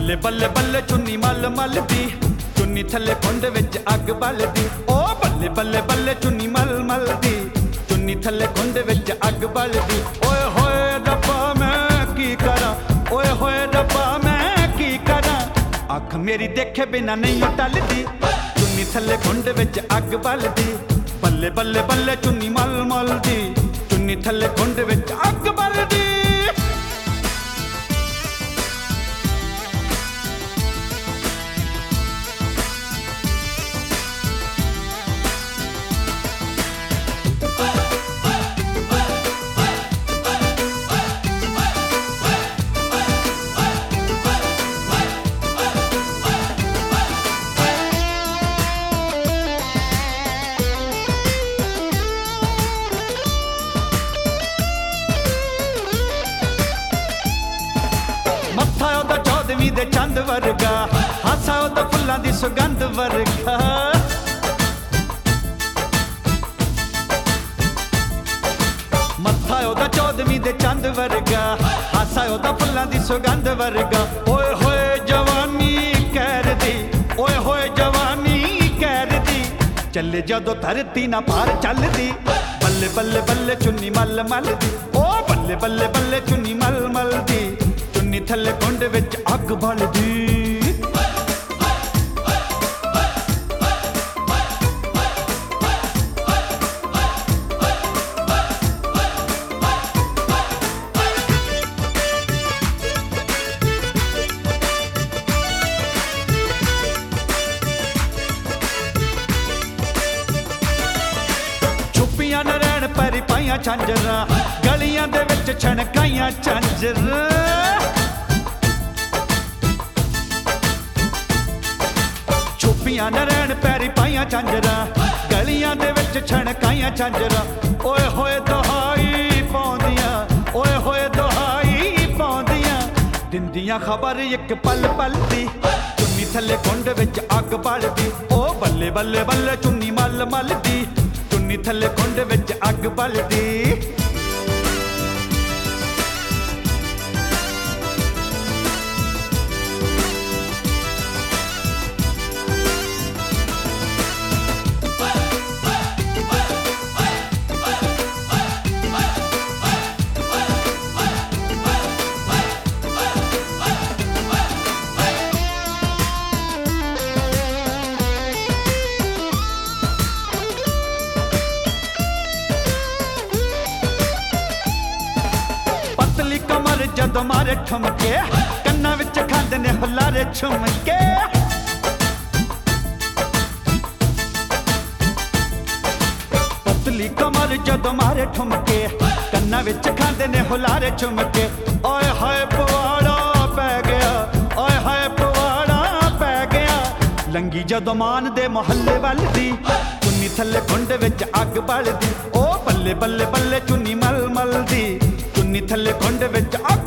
बल्ले बल्ले बल्ले चुन्नी मल मल दी, चुन्नी थले कुंड विच अग बलदी। ओ बल्ले बल्ले बल्ले चुन्नी मल मल दी, चुन्नी थले कुंड विच अग बलदी। ओए होए रब्बा मैं की करा, ओए होए रब्बा मैं की करा, अख मेरी देखे बिना नहीं टलदी, चुन्नी थले कुंड विच अग बलदी। बल्ले बल्ले बल्ले चुन्नी मल मल दी, चुन्नी थले कुंड विच अग बलदी। मत्था ओदा चौदवीं दे चंद वर्गा, हासा ओदा फुल्लां दी सुगंध वर्गा। मत्था ओदा चौदवीं दे चंद वर्गा, हासा ओदा फुल्लां दी सुगंध वर्गा। ओए होए जवानी कहर दी, ओए होए जवानी कहर दी, चले जदों धरती ना पार चलदी। बल्ले बल्ले बल्ले चुन्नी मल मल दी, ओ बल्ले बल्ले बल्ले चुन्नी मल मल दी, चुन्नी थले कुंड विच अग बलदी। छुपियां न रैण पैरी पाइयां झांजरां, गलियां दे विच छणकाइयां झांजरां। छुपियां न रैण पैरी पाइयां झांजरां, गलियां दे विच छणकाइयां झांजरां। ओए होए दुहाई पौंदियां, ओए होए दुहाई पौंदियां, दिंदियां खबर इक पल पल दी, चुन्नी थले कुंड विच अग बलदी। ओ बल्ले बल्ले बल्ले चुन्नी मल मल दी, चुन्नी थले कुंड विच अग बलदी। पतली कमर जदों मारे ठुमके, कन्ना विच खांदे ने हुलारे झुमके। पतली कमर जदों मारे ठुमके, कन्ना विच खांदे ने हुलारे झुमके। ओए हाय पवाड़ा पै गया, ओए हाय पवाड़ा पै गया, लंगी जदों मान दे मोहल्ले वल दी, चुन्नी थले कुंड विच अग बलदी। ओ बल्ले बल्ले बल्ले चुन्नी मल मल दी, चुन्नी थले कुंड विच